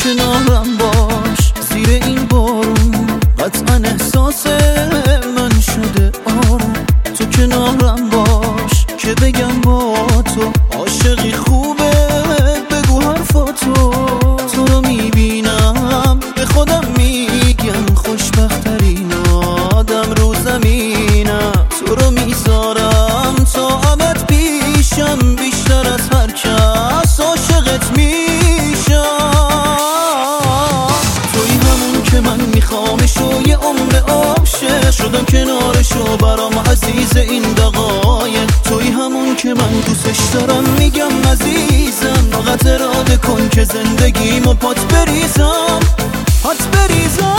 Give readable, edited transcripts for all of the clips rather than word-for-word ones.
کنارم باش زیر این بارون، قطعا احساس من شده آروم. تو کنارم باش که بگم با تو عاشقی خوبه، بگو حرفاتو. تو رو میبینم به خودم میگم خوشبخت‌ترین آدم رو زمینم. تو رو میذارم تا ابد پیشم، بیشتر از هر کس عاشقت میشم. توی همون که من میخوامش و یه عمر عاشق شدم کنارشو، برام عزیز این دقایق. توی همون که من دوستش دارم میگم عزیزم، فقط اراده کن که زندگیمو پات بریزم، پات بریزم.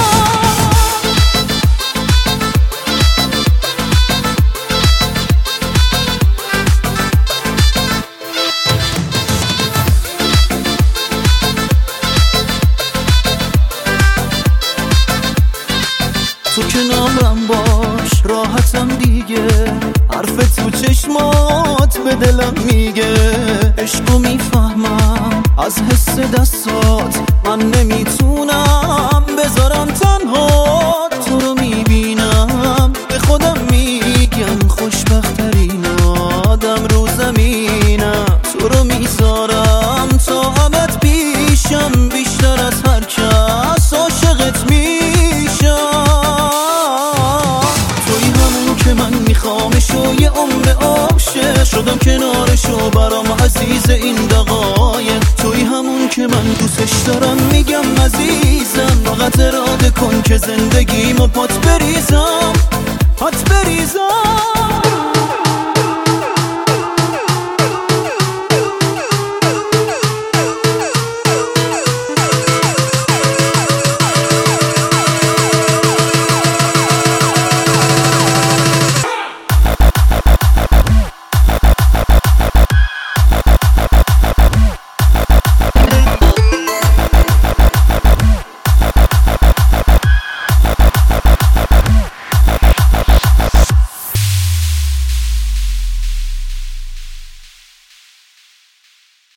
تو کنارم باش راحتم دیگه، حرف تو چشمات به دلم میگه. عشقو میفهمم از حس دستات، من نمیتونم بذارم تنها. تو رو میبینم به خودم میگم خوشبخت‌ترین آدم رو زمینم. تو رو میذارم تا ابد پیشم، بیشتر از هر کس عاشقت میشم. من میخوامش و یه عمر عاشق شدم کنارشو، برام عزیز این دقایق. توی همون که من دوستش دارم میگم عزیزم، فقط اراده کن که زندگیمو پات بریزم، پات بریزم.